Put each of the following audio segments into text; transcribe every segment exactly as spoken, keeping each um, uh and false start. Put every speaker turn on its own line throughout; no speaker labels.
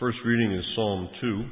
first reading is Psalm two.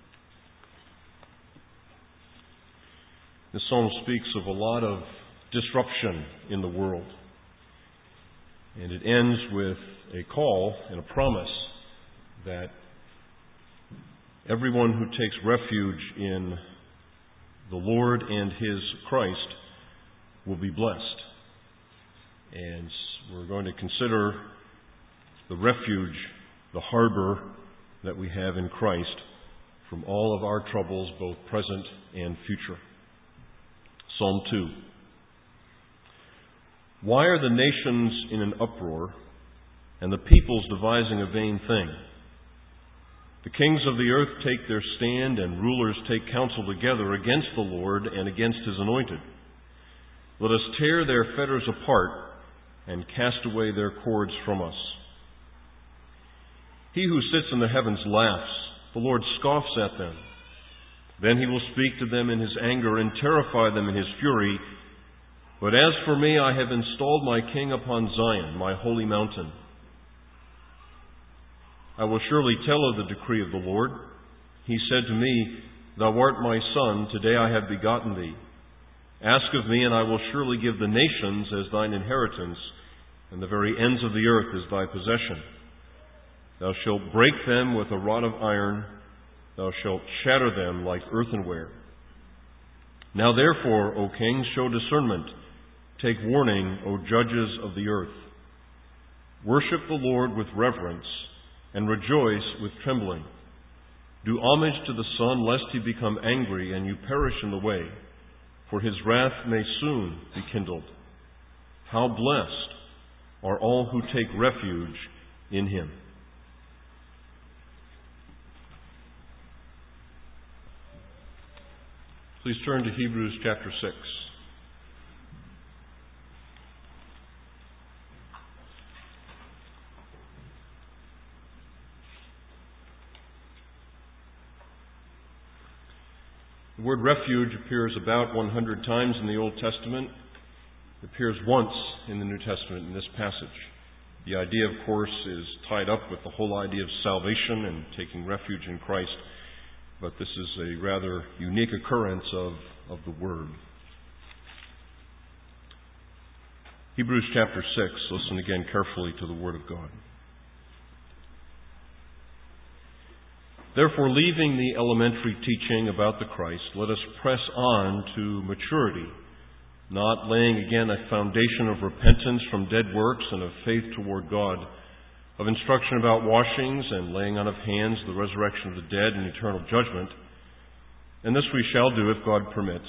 This psalm speaks of a lot of disruption in the world. And it ends with a call and a promise that everyone who takes refuge in the Lord and His Christ will be blessed. And we're going to consider the refuge, the harbor that we have in Christ from all of our troubles, both present and future. Psalm two. Why are the nations in an uproar, and the peoples devising a vain thing? The kings of the earth take their stand, and rulers take counsel together against the Lord and against His anointed. Let us tear their fetters apart and cast away their cords from us. He who sits in the heavens laughs. The Lord scoffs at them. Then He will speak to them in His anger and terrify them in His fury. But as for me, I have installed my king upon Zion, my holy mountain. I will surely tell of the decree of the Lord. He said to me, Thou art my son, today I have begotten thee. Ask of me, and I will surely give the nations as thine inheritance, and the very ends of the earth as thy possession. Thou shalt break them with a rod of iron, thou shalt shatter them like earthenware. Now therefore, O kings, show discernment. Take warning, O judges of the earth. Worship the Lord with reverence, and rejoice with trembling. Do homage to the Son, lest He become angry, and you perish in the way, for His wrath may soon be kindled. How blessed are all who take refuge in Him. Please turn to Hebrews chapter six. The word refuge appears about one hundred times in the Old Testament. It appears once in the New Testament in this passage. The idea, of course, is tied up with the whole idea of salvation and taking refuge in Christ. But this is a rather unique occurrence of, of the word. Hebrews chapter six. Listen again carefully to the Word of God. Therefore, leaving the elementary teaching about the Christ, let us press on to maturity, not laying again a foundation of repentance from dead works and of faith toward God, of instruction about washings and laying on of hands, the resurrection of the dead and eternal judgment. And this we shall do if God permits.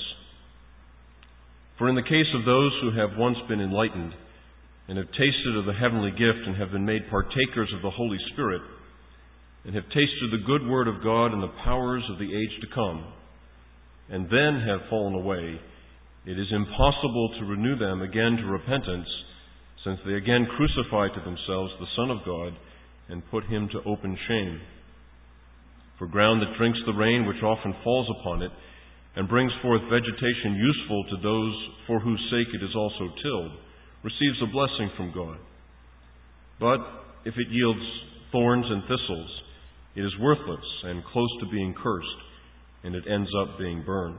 For in the case of those who have once been enlightened and have tasted of the heavenly gift and have been made partakers of the Holy Spirit, and have tasted the good word of God and the powers of the age to come, and then have fallen away, it is impossible to renew them again to repentance, since they again crucify to themselves the Son of God and put Him to open shame. For ground that drinks the rain which often falls upon it, and brings forth vegetation useful to those for whose sake it is also tilled, receives a blessing from God. But if it yields thorns and thistles, it is worthless and close to being cursed, and it ends up being burned.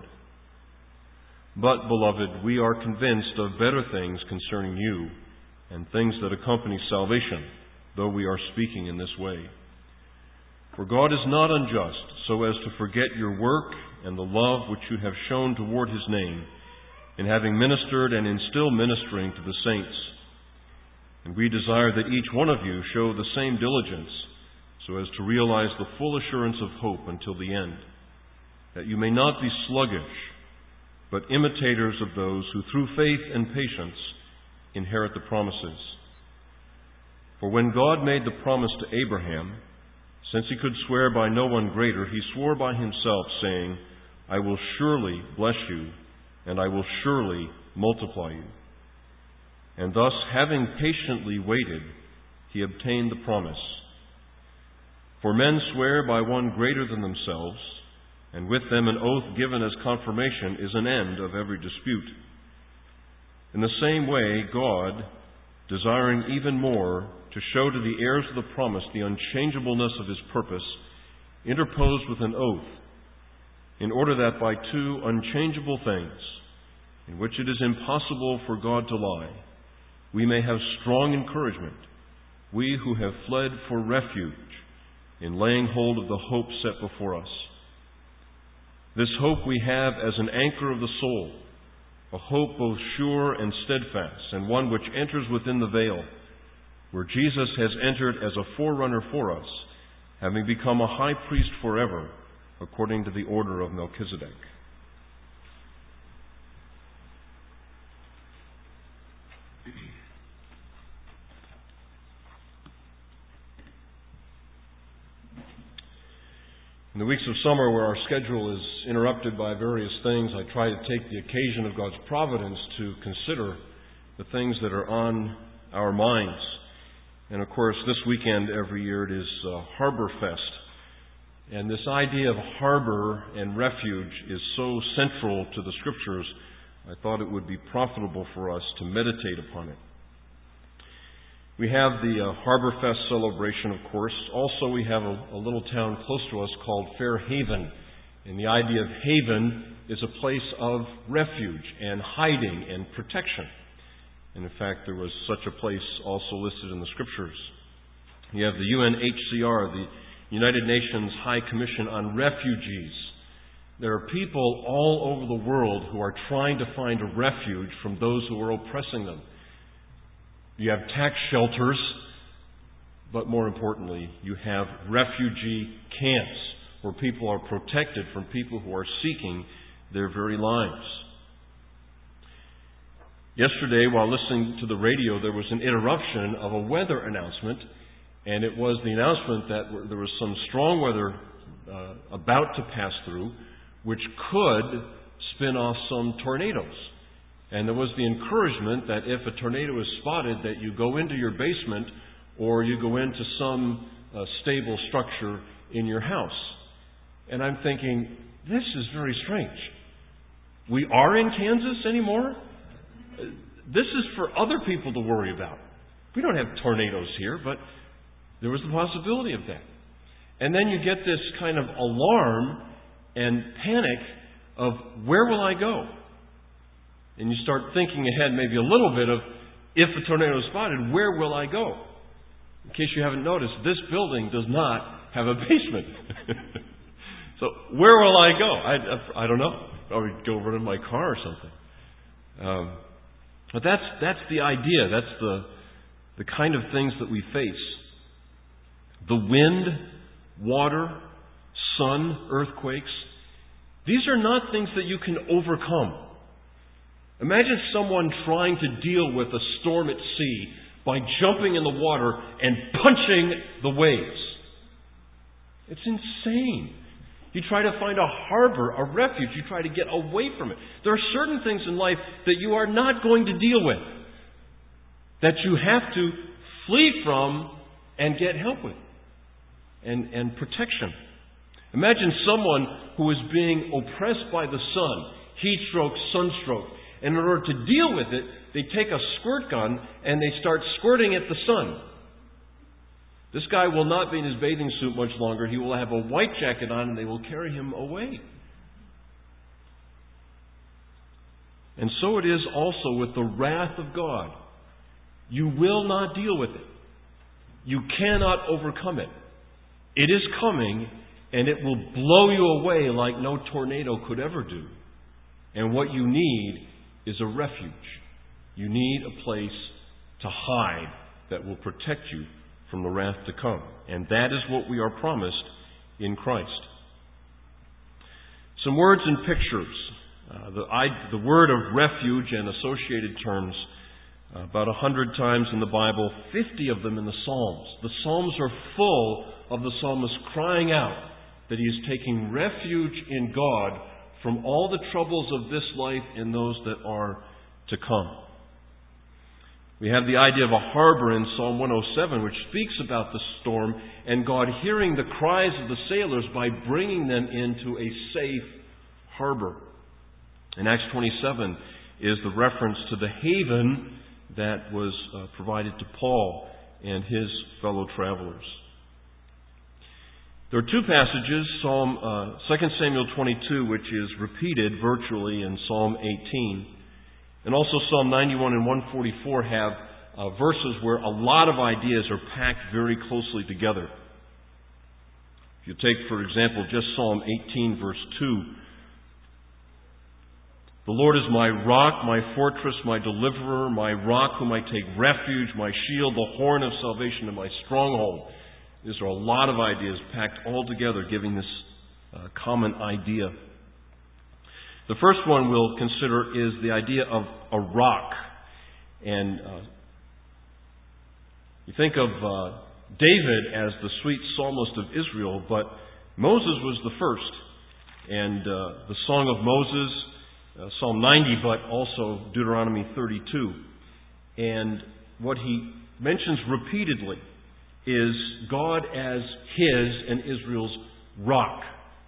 But, beloved, we are convinced of better things concerning you, and things that accompany salvation, though we are speaking in this way. For God is not unjust, so as to forget your work and the love which you have shown toward His name, in having ministered and in still ministering to the saints. And we desire that each one of you show the same diligence, so as to realize the full assurance of hope until the end, that you may not be sluggish, but imitators of those who through faith and patience inherit the promises. For when God made the promise to Abraham, since He could swear by no one greater, He swore by Himself, saying, I will surely bless you, and I will surely multiply you. And thus, having patiently waited, He obtained the promise. For men swear by one greater than themselves, and with them an oath given as confirmation is an end of every dispute. In the same way, God, desiring even more to show to the heirs of the promise the unchangeableness of His purpose, interposed with an oath, in order that by two unchangeable things, in which it is impossible for God to lie, we may have strong encouragement, we who have fled for refuge in laying hold of the hope set before us. This hope we have as an anchor of the soul, a hope both sure and steadfast, and one which enters within the veil, where Jesus has entered as a forerunner for us, having become a high priest forever, according to the order of Melchizedek. In the weeks of summer, where our schedule is interrupted by various things, I try to take the occasion of God's providence to consider the things that are on our minds. And of course, this weekend every year it is uh, Harbor Fest. And this idea of harbor and refuge is so central to the Scriptures, I thought it would be profitable for us to meditate upon it. We have the uh, Harbor Fest celebration, of course. Also, we have a, a little town close to us called Fair Haven. And the idea of haven is a place of refuge and hiding and protection. And in fact, there was such a place also listed in the Scriptures. You have the U N H C R, the United Nations High Commission on Refugees. There are people all over the world who are trying to find a refuge from those who are oppressing them. You have tax shelters, but more importantly, you have refugee camps where people are protected from people who are seeking their very lives. Yesterday, while listening to the radio, there was an interruption of a weather announcement, and it was the announcement that there was some strong weather uh, about to pass through, which could spin off some tornadoes. And there was the encouragement that if a tornado is spotted, that you go into your basement or you go into some uh, stable structure in your house. And I'm thinking, this is very strange. We are in Kansas anymore? This is for other people to worry about. We don't have tornadoes here, but there was the possibility of that. And then you get this kind of alarm and panic of, where will I go? And you start thinking ahead maybe a little bit of, if a tornado is spotted, where will I go? In case you haven't noticed, this building does not have a basement. So where will I go? I, I don't know. Probably go run in my car or something. Um, but that's that's the idea. That's the the kind of things that we face. The wind, water, sun, earthquakes. These are not things that you can overcome. Imagine someone trying to deal with a storm at sea by jumping in the water and punching the waves. It's insane. You try to find a harbor, a refuge. You try to get away from it. There are certain things in life that you are not going to deal with, that you have to flee from and get help with, and, and protection. Imagine someone who is being oppressed by the sun, heat stroke, sunstroke. And in order to deal with it, they take a squirt gun and they start squirting at the sun. This guy will not be in his bathing suit much longer. He will have a white jacket on and they will carry him away. And so it is also with the wrath of God. You will not deal with it. You cannot overcome it. It is coming and it will blow you away like no tornado could ever do. And what you need is a refuge. You need a place to hide that will protect you from the wrath to come. And that is what we are promised in Christ. Some words and pictures. Uh, the, I, the word of refuge and associated terms, uh, about a hundred times in the Bible, fifty of them in the Psalms. The Psalms are full of the psalmist crying out that he is taking refuge in God from all the troubles of this life and those that are to come. We have the idea of a harbor in Psalm one oh seven, which speaks about the storm and God hearing the cries of the sailors by bringing them into a safe harbor. In Acts twenty-seven is the reference to the haven that was uh, provided to Paul and his fellow travelers. There are two passages, Psalm uh, Second Samuel twenty-two, which is repeated virtually in Psalm eighteen, and also Psalm ninety-one and one forty-four have uh, verses where a lot of ideas are packed very closely together. If you take, for example, just Psalm eighteen, verse two, "The Lord is my rock, my fortress, my deliverer, my rock whom I take refuge, my shield, the horn of salvation, and my stronghold." These are a lot of ideas packed all together, giving this uh, common idea. The first one we'll consider is the idea of a rock. And uh, you think of uh, David as the sweet psalmist of Israel, but Moses was the first. And uh, the Song of Moses, uh, Psalm ninety, but also Deuteronomy thirty-two. And what he mentions repeatedly is God as his and Israel's rock.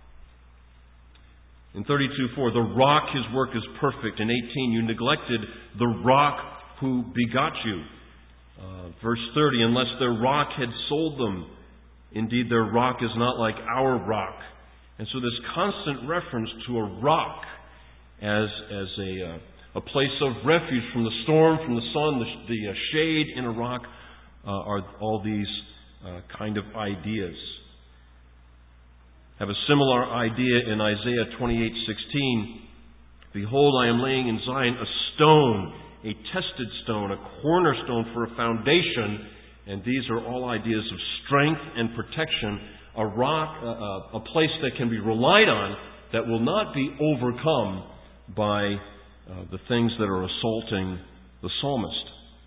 In thirty-two four, "The rock, his work is perfect." In eighteen, "You neglected the rock who begot you." Uh, verse thirty, "Unless their rock had sold them, indeed their rock is not like our rock." And so this constant reference to a rock as, as a, uh, a place of refuge from the storm, from the sun, the, the uh, shade in a rock, uh, are all these uh, kind of ideas. Have a similar idea in Isaiah twenty-eight sixteen. "Behold, I am laying in Zion a stone, a tested stone, a cornerstone for a foundation." And these are all ideas of strength and protection. A rock, a, a place that can be relied on, that will not be overcome by uh, the things that are assaulting the psalmist.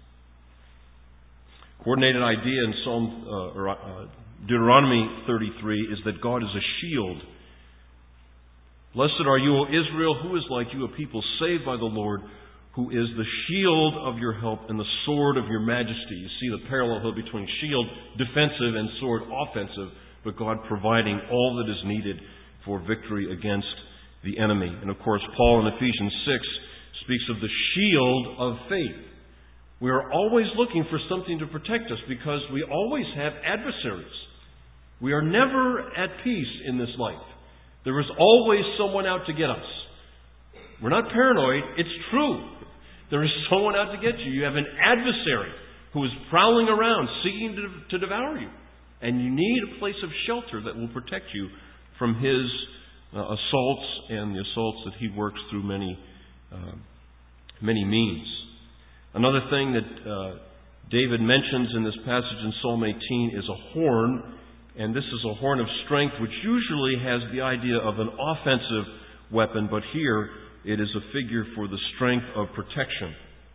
Coordinated idea in Psalm uh, or, uh, Deuteronomy thirty-three is that God is a shield. "Blessed are you, O Israel, who is like you, a people saved by the Lord, who is the shield of your help and the sword of your majesty." You see the parallel here between shield, defensive, and sword, offensive, but God providing all that is needed for victory against the enemy. And of course, Paul in Ephesians six speaks of the shield of faith. We are always looking for something to protect us because we always have adversaries. We are never at peace in this life. There is always someone out to get us. We're not paranoid. It's true. There is someone out to get you. You have an adversary who is prowling around, seeking to, to devour you. And you need a place of shelter that will protect you from his uh, assaults and the assaults that he works through many, uh, many means. Another thing that uh, David mentions in this passage in Psalm eighteen is a horn. And this is a horn of strength, which usually has the idea of an offensive weapon, but here it is a figure for the strength of protection.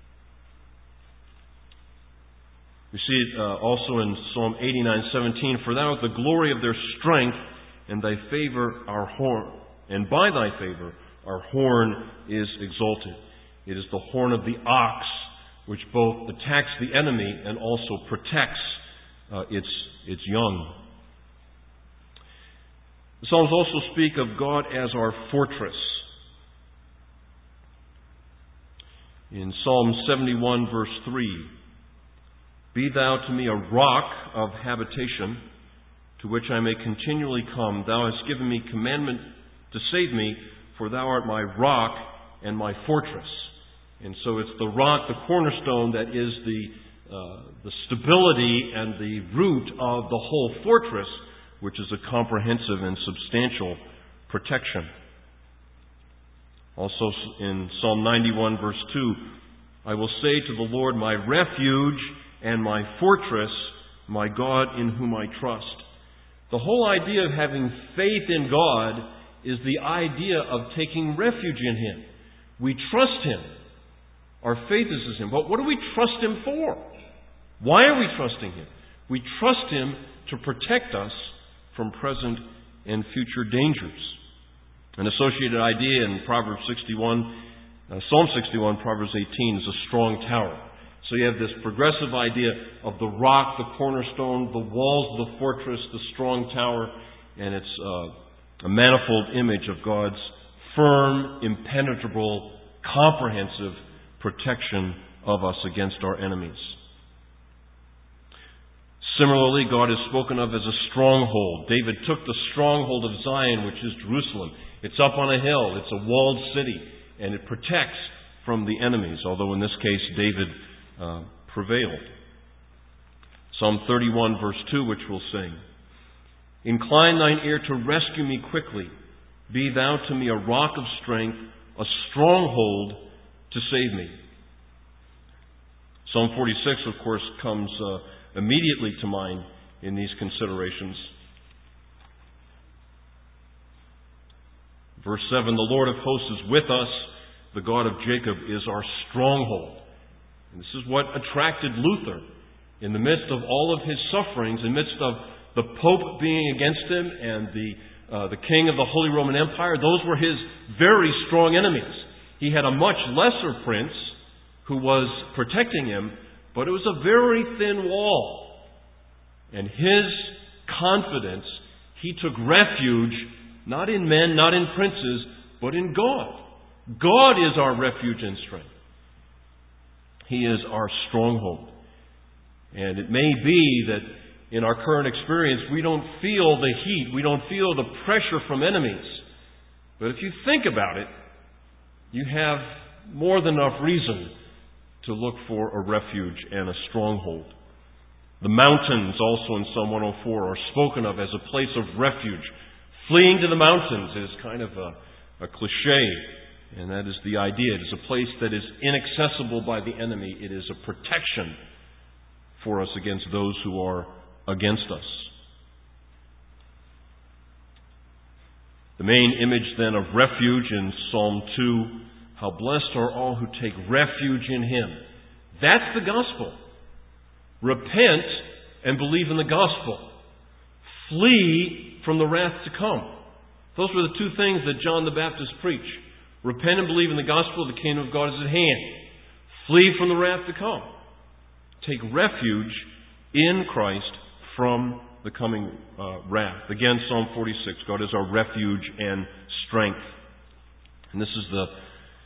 We see it uh, also in Psalm eighty-nine seventeen. "For thou art the glory of their strength, and thy favor our horn, and by thy favor our horn is exalted." It is the horn of the ox, which both attacks the enemy and also protects uh, its its young. The Psalms also speak of God as our fortress. In Psalm seventy-one, verse three, "Be thou to me a rock of habitation, to which I may continually come. Thou hast given me commandment to save me, for thou art my rock and my fortress." And so it's the rock, the cornerstone, that is the, uh, the stability and the root of the whole fortress, which is a comprehensive and substantial protection. Also in Psalm ninety-one, verse two, "I will say to the Lord, my refuge and my fortress, my God in whom I trust." The whole idea of having faith in God is the idea of taking refuge in Him. We trust Him. Our faith is in Him. But what do we trust Him for? Why are we trusting Him? We trust Him to protect us from present and future dangers. An associated idea in Proverbs sixty-one, uh, Psalm sixty-one, Proverbs eighteen is a strong tower. So you have this progressive idea of the rock, the cornerstone, the walls of the fortress, the strong tower, and it's uh, a manifold image of God's firm, impenetrable, comprehensive protection of us against our enemies. Similarly, God is spoken of as a stronghold. David took the stronghold of Zion, which is Jerusalem. It's up on a hill. It's a walled city, and it protects from the enemies, although in this case David uh, prevailed. Psalm thirty-one, verse two, which we'll sing. Incline thine ear to rescue me quickly. Be thou to me a rock of strength, a stronghold to save me. Psalm forty-six, of course, comes uh, immediately to mind in these considerations. Verse seven, the Lord of hosts is with us. The God of Jacob is our stronghold. And this is what attracted Luther. In the midst of all of his sufferings, in the midst of the Pope being against him and the, uh, the King of the Holy Roman Empire, those were his very strong enemies. He had a much lesser prince who was protecting him, but it was a very thin wall. And his confidence, he took refuge not in men, not in princes, but in God. God is our refuge and strength. He is our stronghold. And it may be that in our current experience we don't feel the heat, we don't feel the pressure from enemies. But if you think about it, you have more than enough reason to look for a refuge and a stronghold. The mountains, also in Psalm one oh four, are spoken of as a place of refuge. Fleeing to the mountains is kind of a, a cliche. And that is the idea. It is a place that is inaccessible by the enemy. It is a protection for us against those who are against us. The main image then of refuge in Psalm two, how blessed are all who take refuge in Him. That's the gospel. Repent and believe in the gospel. Flee from the wrath to come. Those were the two things that John the Baptist preached. Repent and believe in the gospel, the kingdom of God is at hand. Flee from the wrath to come. Take refuge in Christ from the coming uh, wrath. Again, Psalm forty-six, God is our refuge and strength. And this is the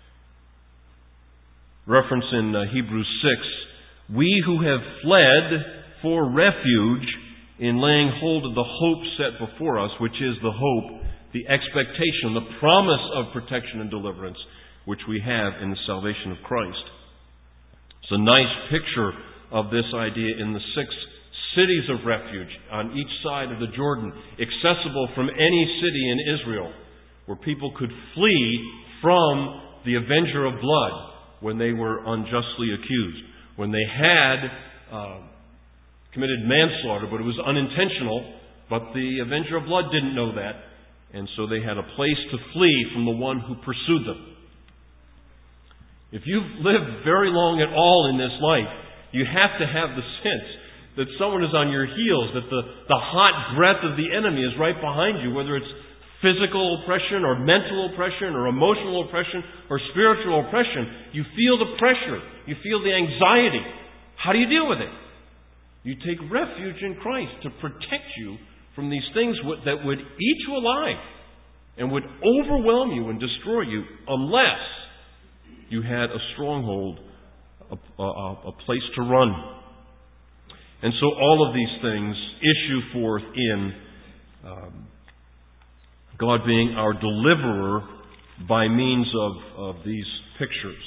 reference in uh, Hebrews six. We who have fled for refuge in laying hold of the hope set before us, which is the hope, the expectation, the promise of protection and deliverance, which we have in the salvation of Christ. It's a nice picture of this idea in the six cities of refuge on each side of the Jordan, accessible from any city in Israel, where people could flee from the avenger of blood when they were unjustly accused, when they had uh, committed manslaughter, but it was unintentional, but the avenger of blood didn't know that, and so they had a place to flee from the one who pursued them. If you've lived very long at all in this life, you have to have the sense that someone is on your heels, that the, the hot breath of the enemy is right behind you, whether it's physical oppression or mental oppression or emotional oppression or spiritual oppression. You feel the pressure. You feel the anxiety. How do you deal with it? You take refuge in Christ to protect you from these things that would eat you alive and would overwhelm you and destroy you unless you had a stronghold, a, a, a place to run. And so all of these things issue forth in um, God being our deliverer by means of, of these pictures.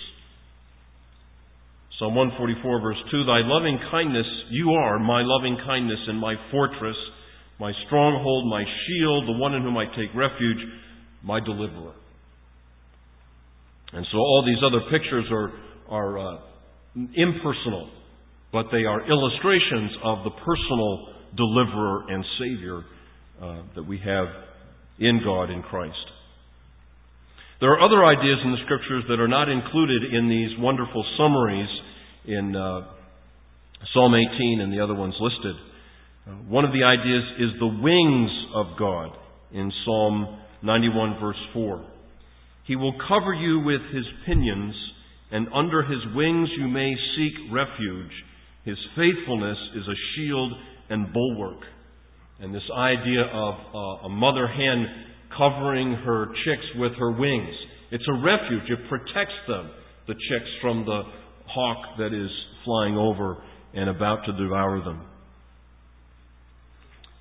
Psalm one forty-four verse two, Thy loving kindness, you are my loving kindness and my fortress, my stronghold, my shield, the one in whom I take refuge, my deliverer. And so all these other pictures are, are uh, impersonal, but they are illustrations of the personal deliverer and Savior uh, that we have in God, in Christ. There are other ideas in the Scriptures that are not included in these wonderful summaries in uh, Psalm eighteen and the other ones listed. Uh, one of the ideas is the wings of God in Psalm ninety-one verse four. He will cover you with His pinions, and under His wings you may seek refuge. His faithfulness is a shield and bulwark. And this idea of uh, a mother hen covering her chicks with her wings. It's a refuge. It protects them, the chicks, from the hawk that is flying over and about to devour them.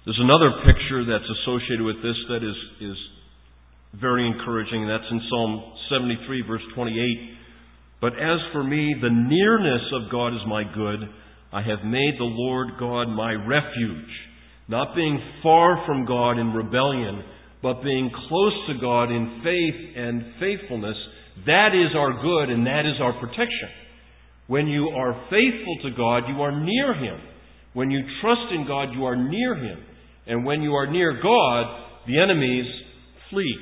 There's another picture that's associated with this that is, is very encouraging, and that's in Psalm seventy-three, verse twenty-eight. But as for me, the nearness of God is my good. I have made the Lord God my refuge. Not being far from God in rebellion, but being close to God in faith and faithfulness. That is our good and that is our protection. When you are faithful to God, you are near Him. When you trust in God, you are near Him. And when you are near God, the enemies flee.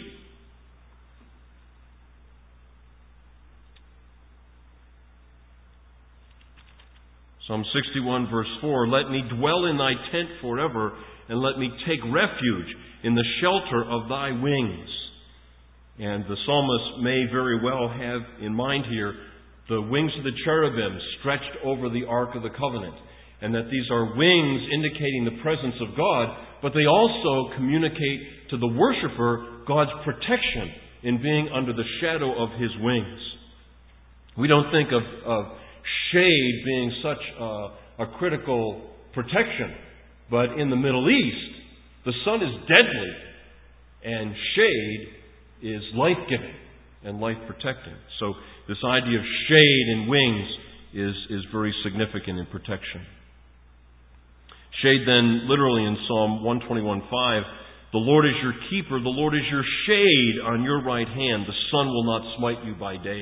Psalm sixty-one, verse four, Let me dwell in thy tent forever, and let me take refuge in the shelter of thy wings. And the psalmist may very well have in mind here the wings of the cherubim stretched over the Ark of the Covenant, and that these are wings indicating the presence of God, but they also communicate to the worshiper God's protection in being under the shadow of His wings. We don't think of, of shade being such a, a critical protection, but in the Middle East, the sun is deadly, and shade is life-giving and life-protecting. So this idea of shade and wings is, is very significant in protection. Shade then, literally in Psalm one twenty-one five, the Lord is your keeper, the Lord is your shade on your right hand, the sun will not smite you by day.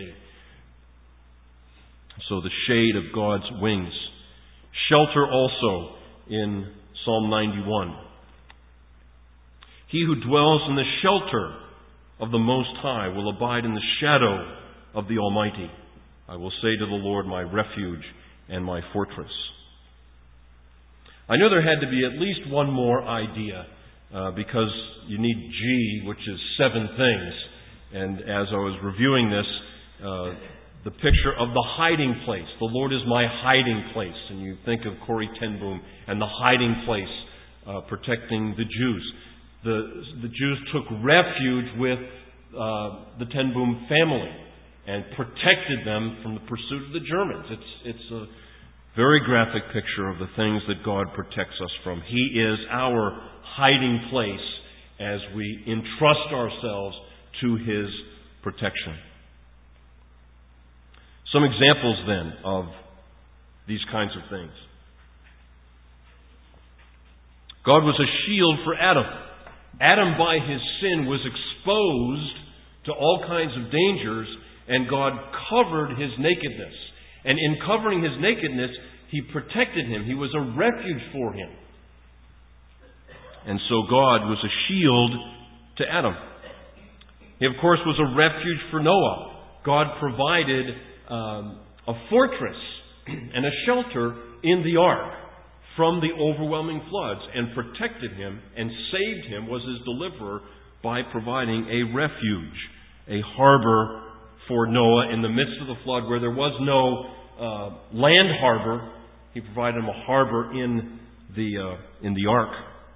So the shade of God's wings. Shelter also in Psalm ninety-one. He who dwells in the shelter of the Most High will abide in the shadow of the Almighty. I will say to the Lord, my refuge and my fortress. I know there had to be at least one more idea, uh, because you need G, which is seven things. And as I was reviewing this, uh, the picture of the hiding place. The Lord is my hiding place. And you think of Corrie ten Boom and the hiding place uh, protecting the Jews. The, the Jews took refuge with uh, the ten Boom family and protected them from the pursuit of the Germans. It's, it's a very graphic picture of the things that God protects us from. He is our hiding place as we entrust ourselves to His protection. Some examples then of these kinds of things. God was a shield for Adam. Adam, by his sin, was exposed to all kinds of dangers, and God covered his nakedness. And in covering his nakedness, He protected him. He was a refuge for him. And so God was a shield to Adam. He, of course, was a refuge for Noah. God provided um, a fortress and a shelter in the ark from the overwhelming floods and protected him and saved him, was his deliverer, by providing a refuge, a harbor for Noah in the midst of the flood where there was no uh, land harbor. He provided him a harbor in the uh, in the ark.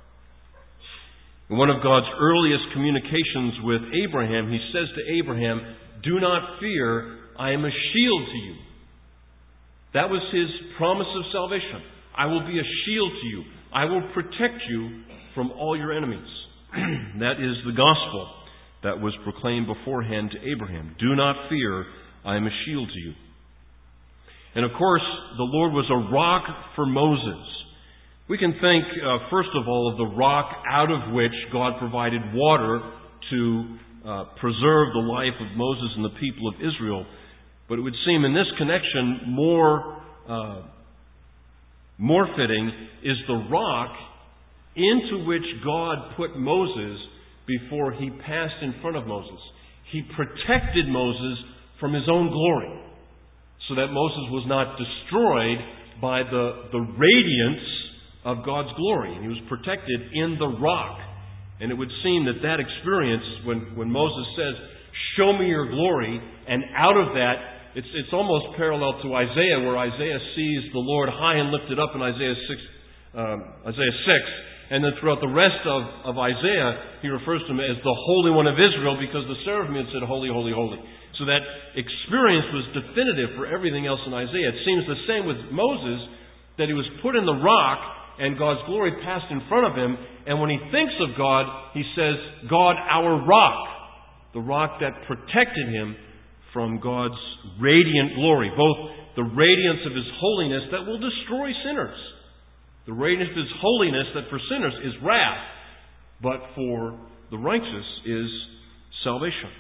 In one of God's earliest communications with Abraham, He says to Abraham, "Do not fear, I am a shield to you." That was His promise of salvation. I will be a shield to you. I will protect you from all your enemies. That is the gospel that was proclaimed beforehand to Abraham. Do not fear, I am a shield to you. And of course, the Lord was a rock for Moses. We can think, uh, first of all, of the rock out of which God provided water to uh, preserve the life of Moses and the people of Israel. But it would seem in this connection more, uh, more fitting is the rock into which God put Moses before He passed in front of Moses. He protected Moses from his own glory, so that Moses was not destroyed by the, the radiance of God's glory. And he was protected in the rock. And it would seem that that experience, when, when Moses says, "Show me your glory," and out of that, it's, it's almost parallel to Isaiah, where Isaiah sees the Lord high and lifted up in Isaiah six. Um, Isaiah six. And then throughout the rest of, of Isaiah, he refers to him as the Holy One of Israel, because the seraphim had said, "Holy, holy, holy." So that experience was definitive for everything else in Isaiah. It seems the same with Moses, that he was put in the rock, and God's glory passed in front of him. And when he thinks of God, he says, God, our rock, the rock that protected him from God's radiant glory, both the radiance of His holiness that will destroy sinners, the radiance of His holiness that for sinners is wrath, but for the righteous is salvation.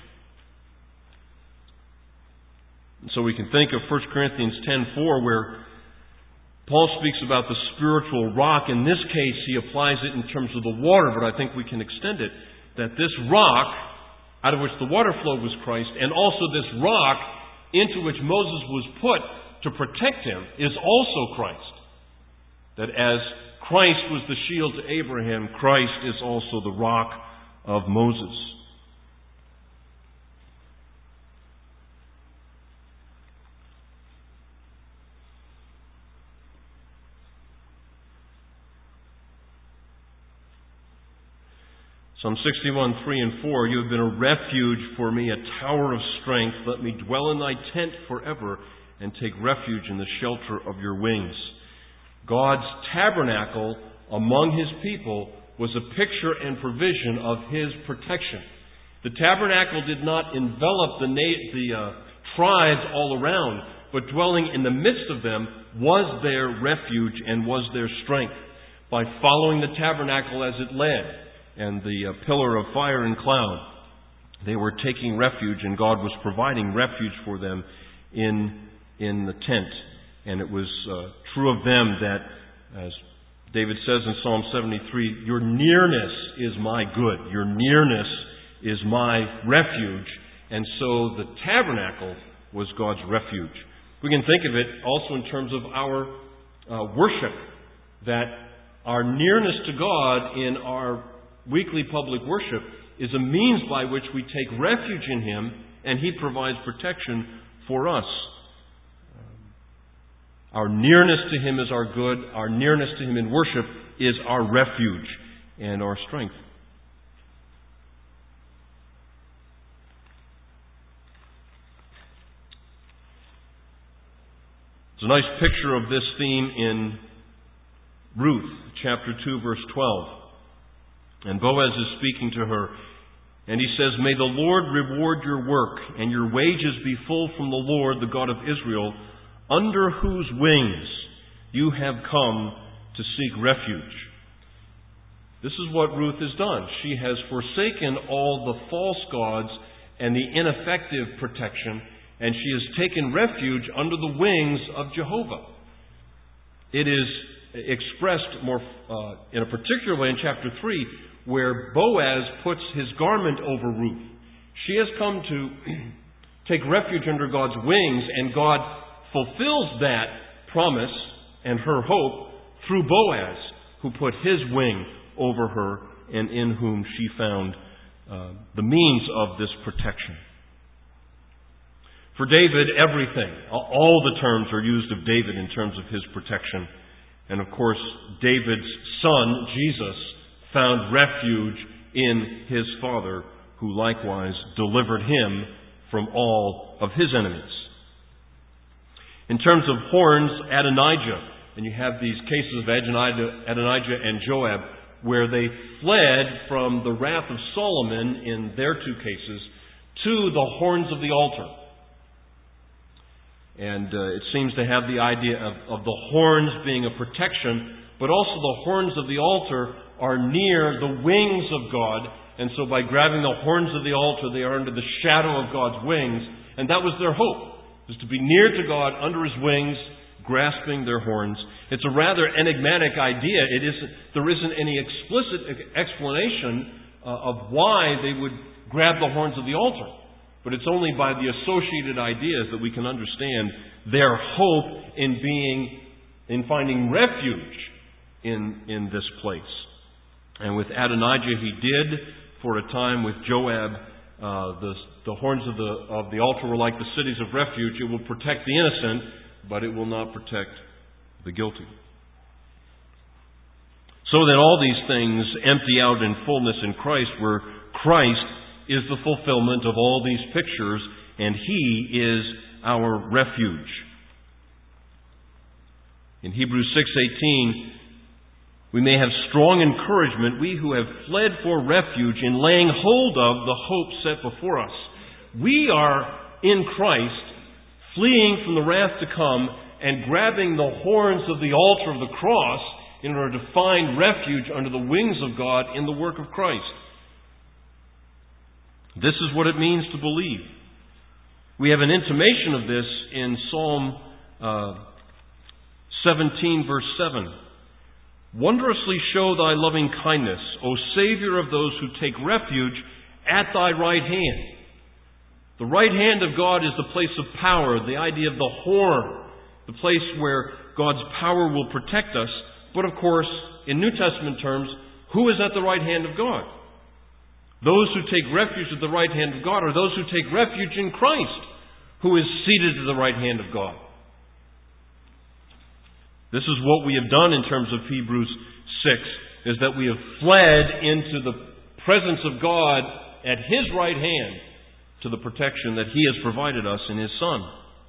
And so we can think of First Corinthians ten four, where Paul speaks about the spiritual rock. In this case, he applies it in terms of the water, but I think we can extend it, that this rock, out of which the water flowed, was Christ, and also this rock into which Moses was put to protect him is also Christ. That as Christ was the shield to Abraham, Christ is also the rock of Moses. Psalm sixty-one, three and four, you have been a refuge for me, a tower of strength. Let me dwell in thy tent forever and take refuge in the shelter of your wings. God's tabernacle among His people was a picture and provision of His protection. The tabernacle did not envelop the, na- the uh, tribes all around, but dwelling in the midst of them was their refuge and was their strength. By following the tabernacle as it led, and the uh, pillar of fire and cloud, they were taking refuge, and God was providing refuge for them in, in the tent. And it was uh, true of them that, as David says in Psalm seventy-three, your nearness is my good. Your nearness is my refuge. And so the tabernacle was God's refuge. We can think of it also in terms of our uh, worship, that our nearness to God in our weekly public worship is a means by which we take refuge in Him, and He provides protection for us. Our nearness to Him is our good. Our nearness to Him in worship is our refuge and our strength. There's a nice picture of this theme in Ruth, chapter two, verse twelve. And Boaz is speaking to her, and he says, may the Lord reward your work, and your wages be full from the Lord, the God of Israel, under whose wings you have come to seek refuge. This is what Ruth has done. She has forsaken all the false gods and the ineffective protection, and she has taken refuge under the wings of Jehovah. It is expressed more uh, in a particular way in chapter three, where Boaz puts his garment over Ruth. She has come to take refuge under God's wings, and God fulfills that promise and her hope through Boaz, who put his wing over her and in whom she found uh, the means of this protection. For David, everything, all the terms are used of David in terms of his protection. And of course, David's son, Jesus, found refuge in his Father, who likewise delivered him from all of his enemies. In terms of horns, Adonijah, and you have these cases of Adonijah, Adonijah and Joab, where they fled from the wrath of Solomon in their two cases to the horns of the altar. And uh, it seems to have the idea of, of the horns being a protection, but also the horns of the altar are near the wings of God, and so by grabbing the horns of the altar, they are under the shadow of God's wings, and that was their hope, was to be near to God under His wings, grasping their horns. It's a rather enigmatic idea. It isn't, there isn't any explicit explanation uh, of why they would grab the horns of the altar, but it's only by the associated ideas that we can understand their hope in being, in finding refuge in, in this place. And with Adonijah he did for a time. With Joab, uh, the, the horns of the, of the altar were like the cities of refuge. It will protect the innocent, but it will not protect the guilty. So that all these things empty out in fullness in Christ, where Christ is the fulfillment of all these pictures, and He is our refuge. In Hebrews six eighteen, We may have strong encouragement, we who have fled for refuge in laying hold of the hope set before us. We are in Christ, fleeing from the wrath to come and grabbing the horns of the altar of the cross in order to find refuge under the wings of God in the work of Christ. This is what it means to believe. We have an intimation of this in Psalm uh, seventeen, verse seven. Wondrously show thy loving kindness, O Savior of those who take refuge at thy right hand. The right hand of God is the place of power, the idea of the horn, the place where God's power will protect us. But of course, in New Testament terms, who is at the right hand of God? Those who take refuge at the right hand of God are those who take refuge in Christ, who is seated at the right hand of God. This is what we have done in terms of Hebrews six, is that we have fled into the presence of God at His right hand to the protection that He has provided us in His Son.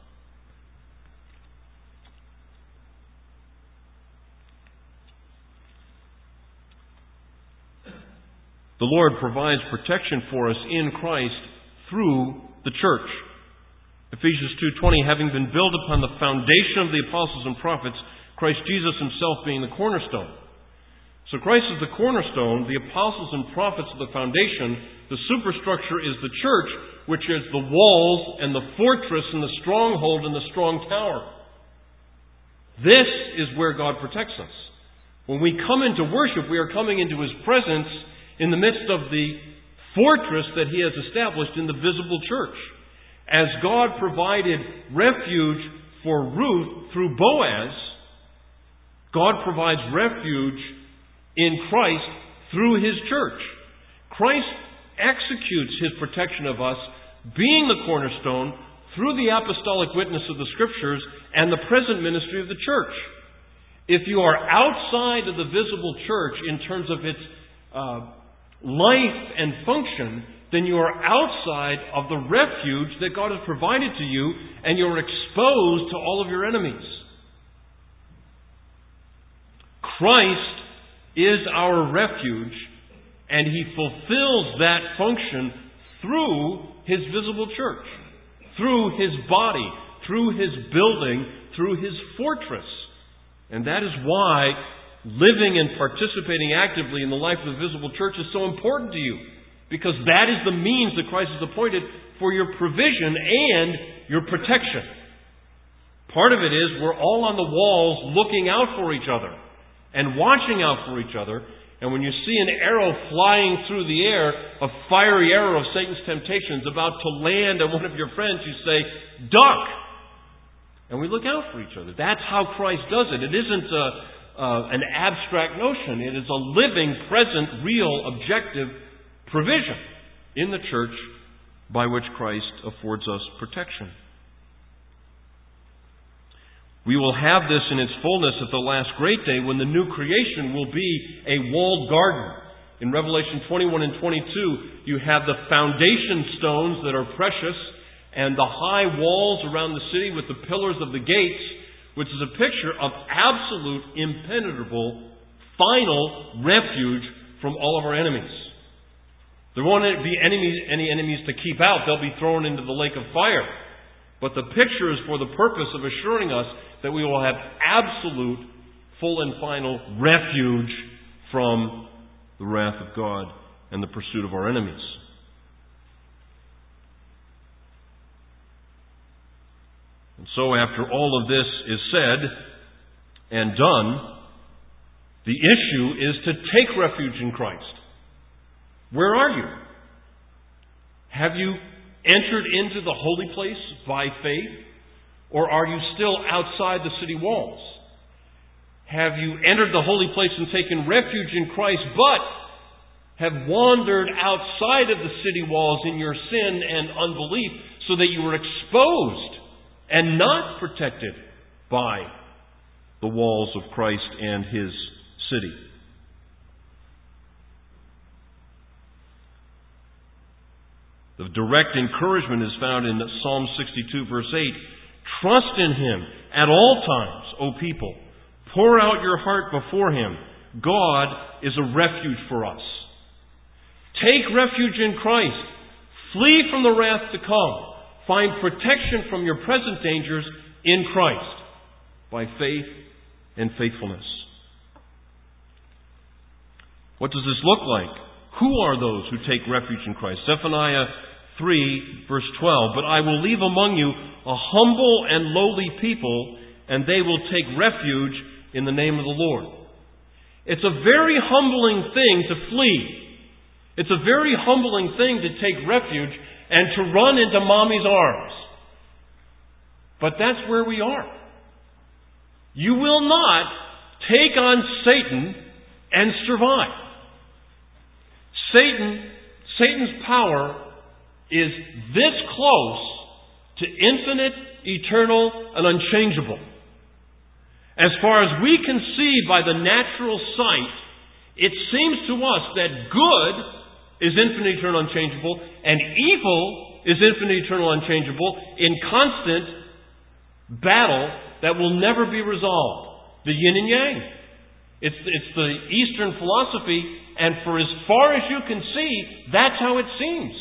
The Lord provides protection for us in Christ through the church. Ephesians two twenty, having been built upon the foundation of the apostles and prophets, Christ Jesus Himself being the cornerstone. So Christ is the cornerstone, the apostles and prophets are the foundation, the superstructure is the church, which is the walls and the fortress and the stronghold and the strong tower. This is where God protects us. When we come into worship, we are coming into His presence in the midst of the fortress that He has established in the visible church. As God provided refuge for Ruth through Boaz, God provides refuge in Christ through His church. Christ executes His protection of us, being the cornerstone, through the apostolic witness of the Scriptures and the present ministry of the church. If you are outside of the visible church in terms of its uh, life and function, then you are outside of the refuge that God has provided to you, and you're exposed to all of your enemies. Christ is our refuge, and He fulfills that function through His visible church, through His body, through His building, through His fortress. And that is why living and participating actively in the life of the visible church is so important to you. Because that is the means that Christ has appointed for your provision and your protection. Part of it is we're all on the walls looking out for each other and watching out for each other. And when you see an arrow flying through the air, a fiery arrow of Satan's temptations about to land on one of your friends, you say, duck! And we look out for each other. That's how Christ does it. It isn't a, uh, an abstract notion. It is a living, present, real, objective provision in the church by which Christ affords us protection. We will have this in its fullness at the last great day when the new creation will be a walled garden. In Revelation twenty-one and twenty-two, you have the foundation stones that are precious and the high walls around the city with the pillars of the gates, which is a picture of absolute, impenetrable, final refuge from all of our enemies. There won't be enemies, any enemies to keep out. They'll be thrown into the lake of fire. But the picture is for the purpose of assuring us that we will have absolute, full and final refuge from the wrath of God and the pursuit of our enemies. And so after all of this is said and done, the issue is to take refuge in Christ. Where are you? Have you entered into the holy place by faith? Or are you still outside the city walls? Have you entered the holy place and taken refuge in Christ, but have wandered outside of the city walls in your sin and unbelief so that you were exposed and not protected by the walls of Christ and His city? The direct encouragement is found in Psalm sixty-two, verse eight. Trust in Him at all times, O people. Pour out your heart before Him. God is a refuge for us. Take refuge in Christ. Flee from the wrath to come. Find protection from your present dangers in Christ by faith and faithfulness. What does this look like? Who are those who take refuge in Christ? Zephaniah three, verse twelve. But I will leave among you a humble and lowly people, and they will take refuge in the name of the Lord. It's a very humbling thing to flee. It's a very humbling thing to take refuge and to run into mommy's arms. But that's where we are. You will not take on Satan and survive. Satan, Satan's power is this close to infinite, eternal, and unchangeable. As far as we can see by the natural sight, it seems to us that good is infinite, eternal, unchangeable, and evil is infinite, eternal, unchangeable in constant battle that will never be resolved. The yin and yang. It's, it's the Eastern philosophy, and for as far as you can see, that's how it seems.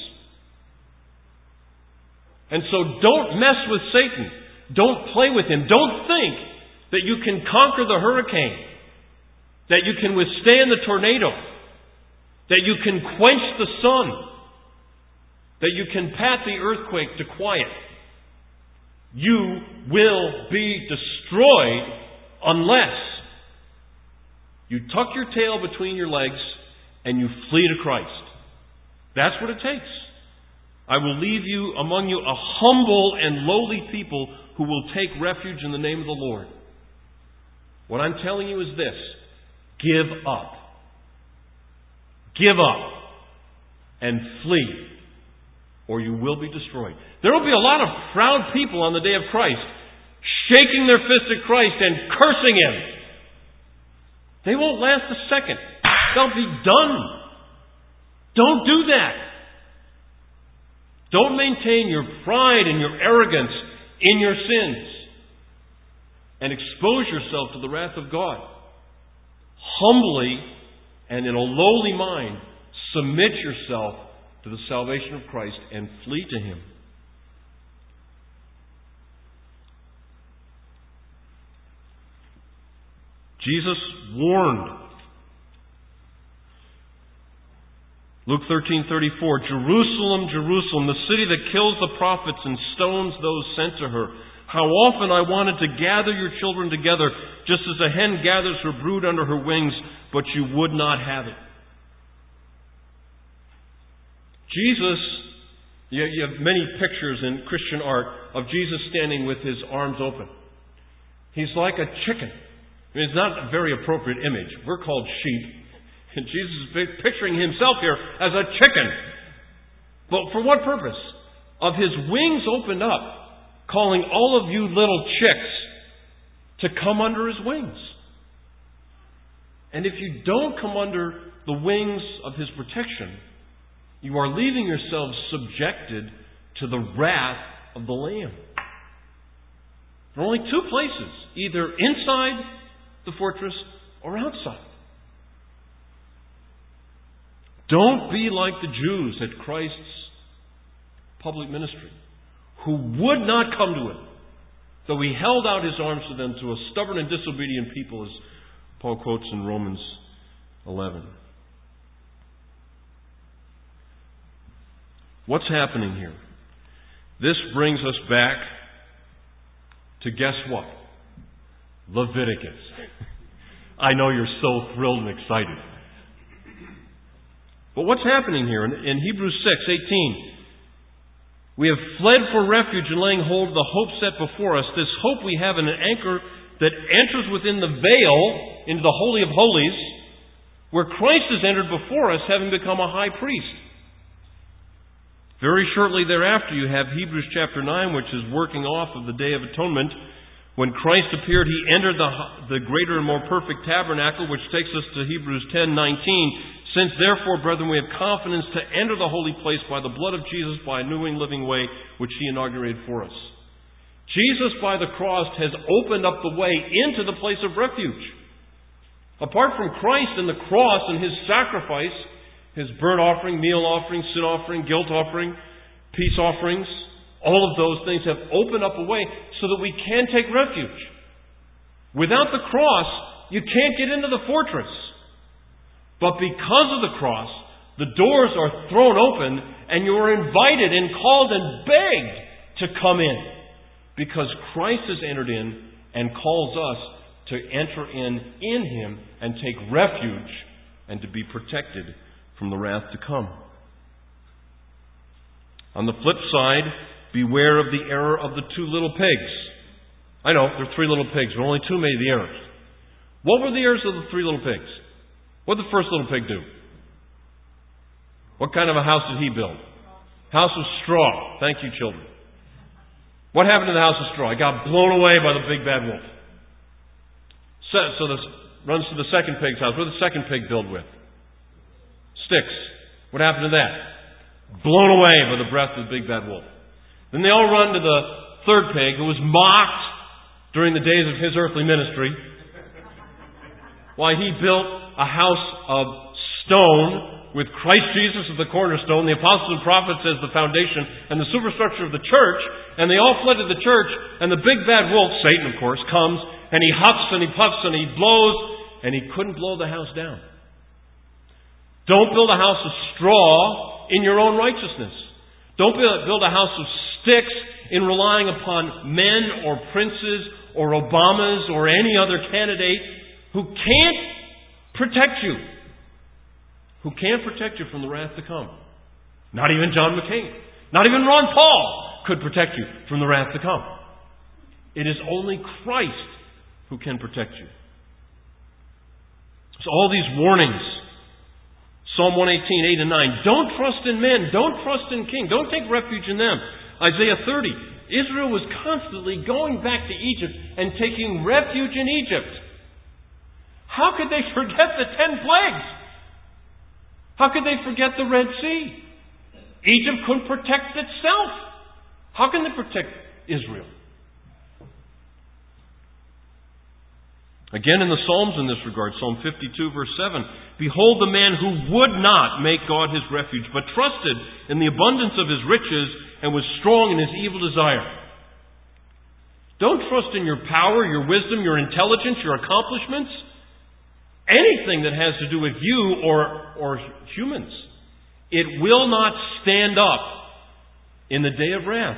And so don't mess with Satan. Don't play with him. Don't think that you can conquer the hurricane, that you can withstand the tornado, that you can quench the sun, that you can pat the earthquake to quiet. You will be destroyed unless you tuck your tail between your legs and you flee to Christ. That's what it takes. I will leave you among you a humble and lowly people who will take refuge in the name of the Lord. What I'm telling you is this: give up. Give up and flee, or you will be destroyed. There will be a lot of proud people on the day of Christ, shaking their fist at Christ and cursing Him. They won't last a second. They'll be done. Don't do that. Don't maintain your pride and your arrogance in your sins and expose yourself to the wrath of God. Humbly and in a lowly mind, submit yourself to the salvation of Christ and flee to Him. Jesus warned. Luke thirteen thirty-four, Jerusalem, Jerusalem, the city that kills the prophets and stones those sent to her. How often I wanted to gather your children together, just as a hen gathers her brood under her wings, but you would not have it. Jesus, you have many pictures in Christian art of Jesus standing with His arms open. He's like a chicken. I mean, it's not a very appropriate image. We're called sheep. And Jesus is picturing Himself here as a chicken. But for what purpose? Of His wings opened up, calling all of you little chicks to come under His wings. And if you don't come under the wings of His protection, you are leaving yourselves subjected to the wrath of the Lamb. There are only two places, either inside the fortress or outside. Don't be like the Jews at Christ's public ministry, who would not come to Him, though He held out His arms to them, to a stubborn and disobedient people, as Paul quotes in Romans eleven. What's happening here? This brings us back to, guess what? Leviticus. I know you're so thrilled and excited. But what's happening here? In, in Hebrews six eighteen, we have fled for refuge and laying hold of the hope set before us. This hope we have in an anchor that enters within the veil into the Holy of Holies, where Christ has entered before us, having become a high priest. Very shortly thereafter, you have Hebrews chapter nine, which is working off of the Day of Atonement. When Christ appeared, He entered the, the greater and more perfect tabernacle, which takes us to Hebrews ten nineteen. Since therefore, brethren, we have confidence to enter the holy place by the blood of Jesus, by a new and living way, which He inaugurated for us. Jesus, by the cross, has opened up the way into the place of refuge. Apart from Christ and the cross and His sacrifice, His burnt offering, meal offering, sin offering, guilt offering, peace offerings, all of those things have opened up a way so that we can take refuge. Without the cross, you can't get into the fortress. But because of the cross, the doors are thrown open and you are invited and called and begged to come in. Because Christ has entered in and calls us to enter in in Him and take refuge and to be protected from the wrath to come. On the flip side, beware of the error of the two little pigs. I know, there are three little pigs, but only two made the errors. What were the errors of the three little pigs? What did the first little pig do? What kind of a house did he build? House of straw. Thank you, children. What happened to the house of straw? It got blown away by the big bad wolf. So, so this runs to the second pig's house. What did the second pig build with? Sticks. What happened to that? Blown away by the breath of the big bad wolf. Then they all run to the third pig, who was mocked during the days of his earthly ministry, why he built a house of stone with Christ Jesus as the cornerstone, the apostles and prophets as the foundation, and the superstructure of the church, and they all fled to the church, and the big bad wolf, Satan of course, comes, and he huffs and he puffs and he blows, and he couldn't blow the house down. Don't build a house of straw in your own righteousness. Don't build a house of sticks in relying upon men or princes or Obamas or any other candidate who can't protect you. Who can't protect you from the wrath to come. Not even John McCain. Not even Ron Paul could protect you from the wrath to come. It is only Christ who can protect you. So all these warnings, Psalm one eighteen, eight and nine, don't trust in men, don't trust in king, don't take refuge in them. Isaiah thirty, Israel was constantly going back to Egypt and taking refuge in Egypt. How could they forget the ten plagues? How could they forget the Red Sea? Egypt couldn't protect itself. How can they protect Israel? Again in the Psalms in this regard, Psalm fifty-two verse seven, behold the man who would not make God his refuge, but trusted in the abundance of his riches and was strong in his evil desire. Don't trust in your power, your wisdom, your intelligence, your accomplishments, anything that has to do with you or, or humans. It will not stand up in the day of wrath.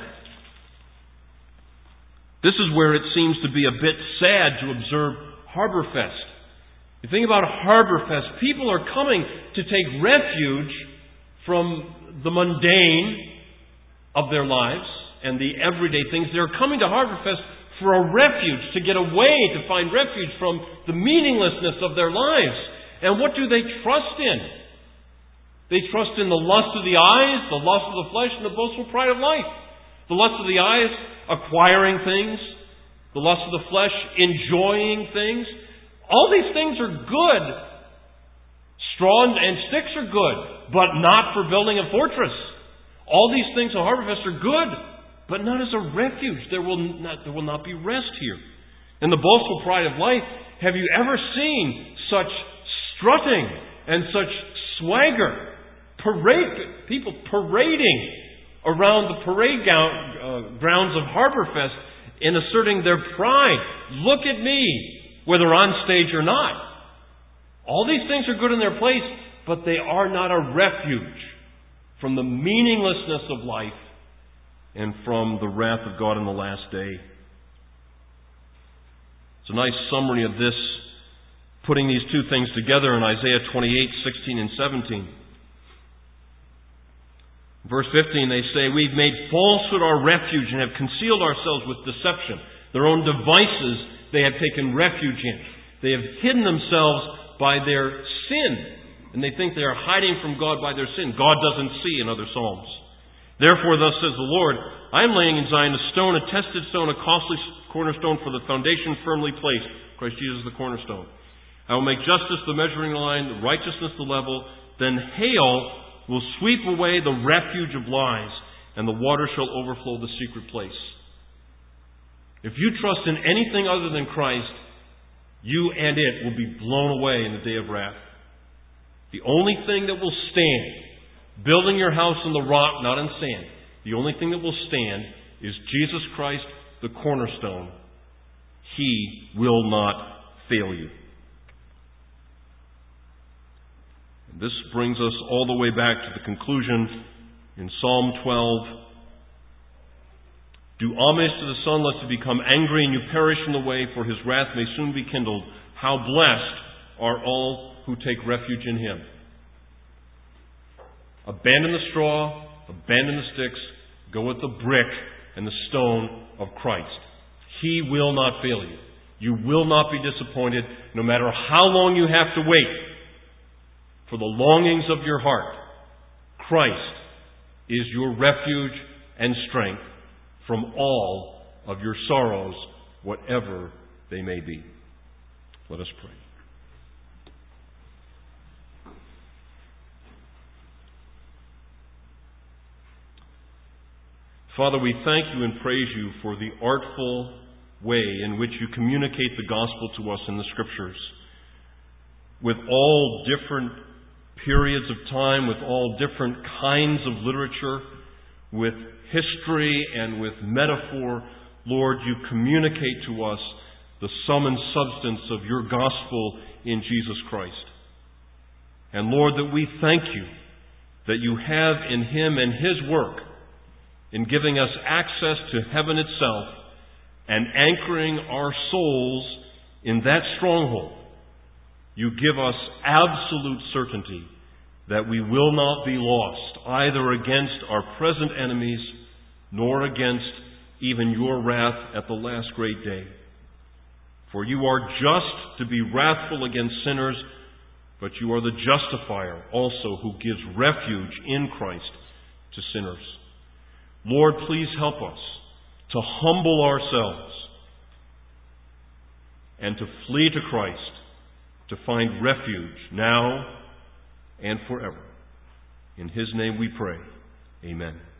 This is where it seems to be a bit sad to observe Harborfest. You think about Harborfest, people are coming to take refuge from the mundane of their lives and the everyday things. They're coming to Harborfest for a refuge, to get away, to find refuge from the meaninglessness of their lives. And what do they trust in? They trust in the lust of the eyes, the lust of the flesh, and the boastful pride of life. The lust of the eyes, acquiring things. The lust of the flesh, enjoying things. All these things are good. Straw and sticks are good, but not for building a fortress. All these things at Harborfest are good, but not as a refuge. There will not, there will not be rest here. In the boastful pride of life, have you ever seen such strutting and such swagger? Parade, people parading around the parade gown, uh, grounds of Harborfest in asserting their pride. Look at me, whether on stage or not. All these things are good in their place, but they are not a refuge from the meaninglessness of life and from the wrath of God in the last day. It's a nice summary of this, putting these two things together in Isaiah twenty-eight, sixteen and seventeen. Verse fifteen, they say, we've made falsehood our refuge and have concealed ourselves with deception. Their own devices they have taken refuge in. They have hidden themselves by their sin. And they think they are hiding from God by their sin. God doesn't see in other Psalms. Therefore, thus says the Lord, I am laying in Zion a stone, a tested stone, a costly cornerstone for the foundation firmly placed. Christ Jesus the cornerstone. I will make justice the measuring line, righteousness the level. Then hail will sweep away the refuge of lies, and the water shall overflow the secret place. If you trust in anything other than Christ, you and it will be blown away in the day of wrath. The only thing that will stand, building your house on the rock, not in sand, the only thing that will stand is Jesus Christ, the cornerstone. He will not fail you. And this brings us all the way back to the conclusion in Psalm twelve. Do homage to the Son, lest he become angry and you perish in the way, for his wrath may soon be kindled. How blessed are all who take refuge in him. Abandon the straw, abandon the sticks, go with the brick and the stone of Christ. He will not fail you. You will not be disappointed, no matter how long you have to wait for the longings of your heart. Christ is your refuge and strength from all of your sorrows, whatever they may be. Let us pray. Father, we thank you and praise you for the artful way in which you communicate the gospel to us in the Scriptures. With all different periods of time, with all different kinds of literature, with history and with metaphor, Lord, you communicate to us the sum and substance of your gospel in Jesus Christ. And Lord, that we thank you that you have in him and his work in giving us access to heaven itself and anchoring our souls in that stronghold. You give us absolute certainty that we will not be lost either against our present enemies nor against even your wrath at the last great day. For you are just to be wrathful against sinners, but you are the justifier also who gives refuge in Christ to sinners. Lord, please help us to humble ourselves and to flee to Christ, to find refuge now and forever. In his name we pray. Amen.